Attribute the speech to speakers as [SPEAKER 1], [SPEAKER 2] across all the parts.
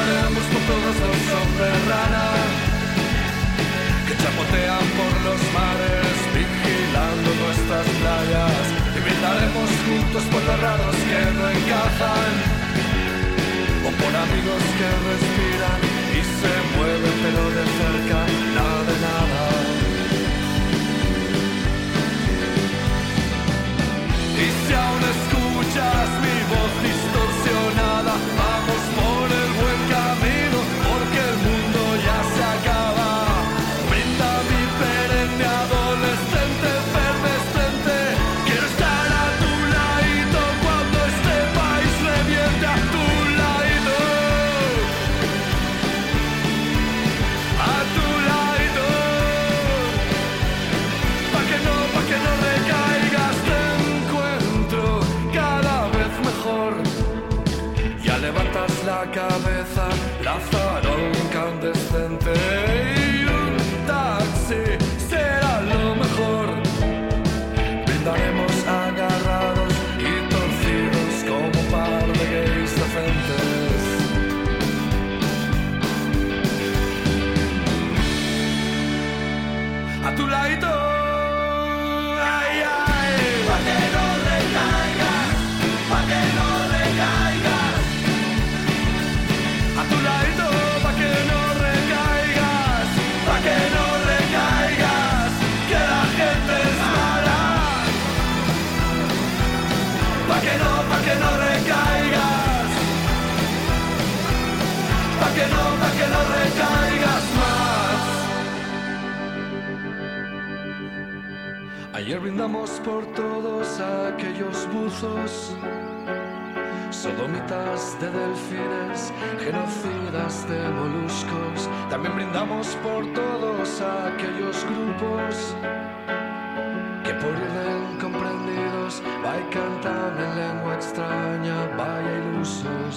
[SPEAKER 1] brindaremos por todos los hombres rana que chapotean por los mares vigilando nuestras playas, y brindaremos juntos por los raros que no encajan o por amigos que respiran y se mueven pero de cerca nada de nada. Y si aún escuchas mi voz distorsionada, vamos por el buen camino, porque el mundo ya se acaba. Brinda mi perenne adolescente efervescente, quiero estar a tu ladito cuando este país reviente, a tu ladito, a tu ladito, pa' que no recaigas. Ya levantas la cabeza, Lázaro incandescente, y un taxi será lo mejor. Brindaremos agarrados y torcidos como un par de gays decentes. A tu ladito, ay, ay, pa' que no recaigas, pa' que no recaigas. A tu ladito, pa' que no recaigas, pa' que no recaigas, que la gente es mala. Pa' que no recaigas, pa' que no recaigas más. Ayer brindamos por todos aquellos buzos, sodomitas de delfines, genocidas de moluscos. También brindamos por todos aquellos grupos que por ir de incomprendidos vai cantan en lengua extraña, vaya ilusos.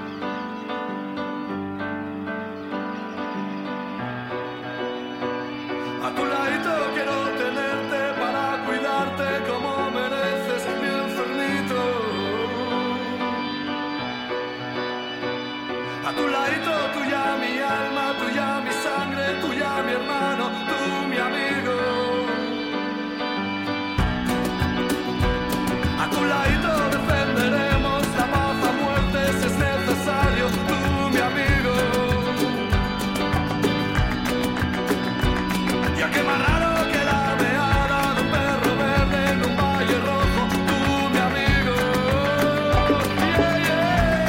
[SPEAKER 1] A tu ladito quiero tenerte para cuidarte como mereces, mi enfermito. A tu ladito, tuya mi alma, tuya mi sangre, tuya mi hermano, tú mi amigo. A tu ladito defenderemos la paz a muerte si es necesario, tú mi amigo. Ya que más raro que la meada de un perro verde en un valle rojo, tú mi amigo. Yeah, yeah.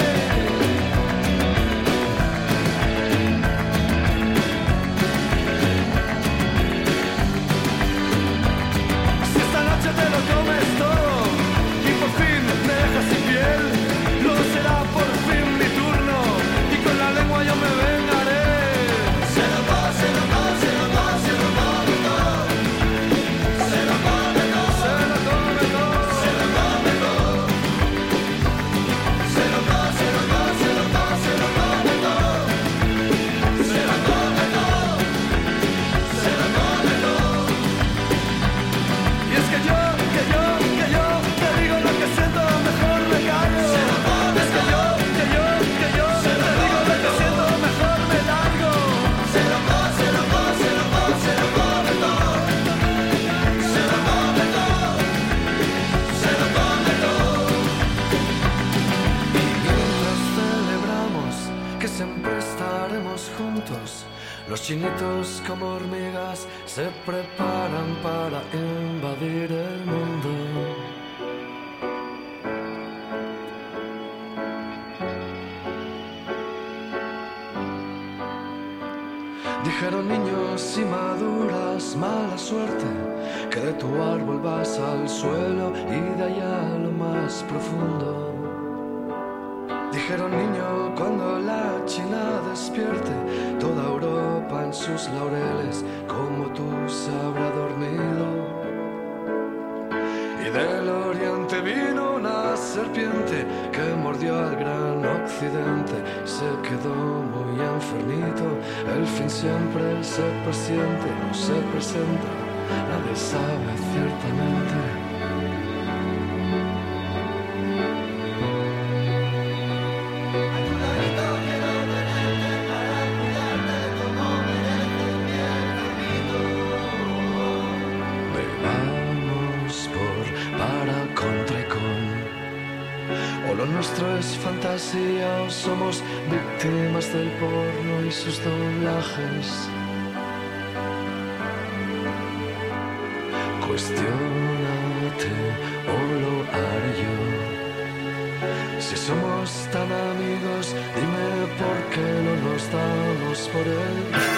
[SPEAKER 1] Si esta noche te lo comes todo y por fin me dejas sin piel, no será por fin mi turno y con la lengua yo me vengaré. Se lo come, se lo come, se lo come, se lo come todo. Se lo come todo, se lo come todo, se lo come todo. Se lo come, se lo come, se lo come, se lo come todo. Se lo come todo, se lo come todo. Y es que yo te digo lo que siento, mejor me callo. Se lo come, es que yo te digo lo que siento, mejor me largo. Se lo come, se lo come, se lo come, se lo come todo. Se lo come todo, se lo come todo. Y mientras celebramos que siempre estaremos juntos, los chinitos como hormigas se preparan para invadir el mundo. Dijeron niños y maduras, mala suerte, que de tu árbol vas al suelo y de allá a lo más profundo. Dijeron niño cuando la China despierte, toda Europa en sus laureles como tú se habrá dormido. Y del oriente vino una serpiente que mordió al gran occidente, se quedó muy enfermito, el fin siempre se presiente, no se presenta, nadie sabe ciertamente. fantasía o somos víctimas del porno y sus doblajes. Cuestiónate o lo haré yo. Si somos tan amigos, dime por qué no nos damos por él.